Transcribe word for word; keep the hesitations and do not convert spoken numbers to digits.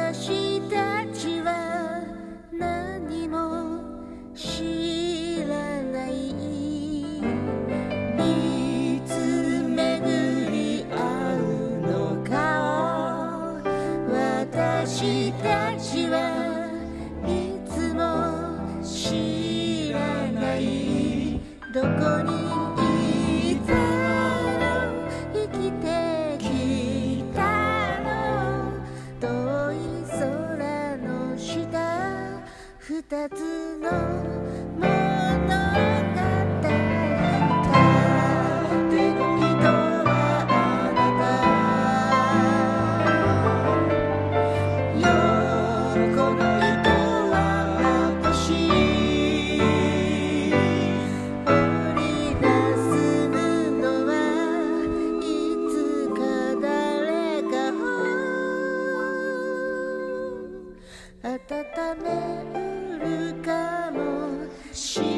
私たちは何も知らない。いつ巡り合うのかを私たちはいつも知らない。どこにいたの、生きてきたの、遠い空の下、二つの物語。縦の糸はあなた、横の糸は私。織りなす布はいつか誰かを温めうるかもしれない。